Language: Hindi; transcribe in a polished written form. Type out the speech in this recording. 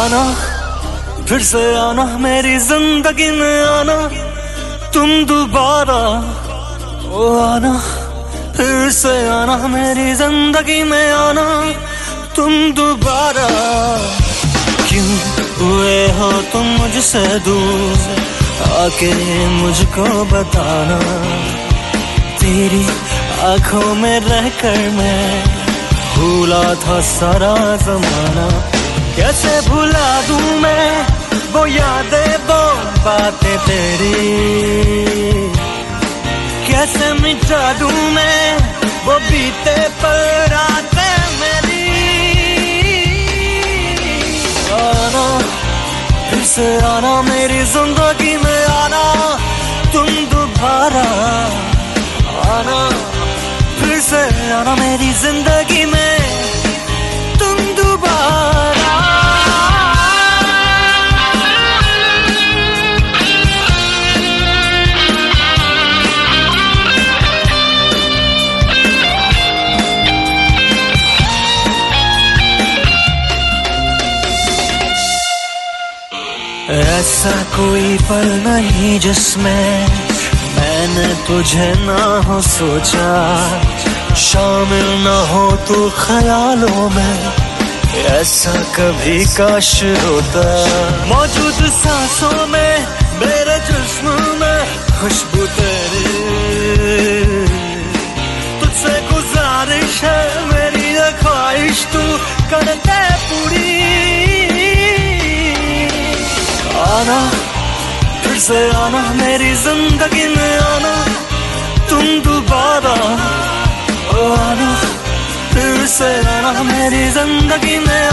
आना, फिर से आना मेरी जिंदगी में आना, तुम दोबारा। ओ आना, फिर से आना मेरी जिंदगी में आना, तुम दोबारा। क्यों हुए हो तुम मुझसे दूर, आके मुझको बताना। तेरी आंखों में रहकर मैं भूला था सारा जमाना। कैसे भुला दूं मैं वो यादें, वो बातें तेरी। कैसे मिटा दूं मैं वो बीते पल रातें मेरी। आना, फिर से आना मेरी जिंदगी में आना, तुम दोबारा। आना, फिर से आना मेरी जिंदगी में, तुम दोबारा। ऐसा कोई पल नहीं जिसमें मैंने तुझे ना हो सोचा, शामिल ना हो तू ख्यालों में, ऐसा कभी काश होता। मौजूद सांसों में मेरे जिस्म में खुशबू तेरी, तुझसे गुजारिश है मेरी ये ख्वाहिश तू कर दे पूरी। आना, फिर से आना मेरी जिंदगी में आना, तुम दोबारा। ओ आना, फिर से आना मेरी जिंदगी में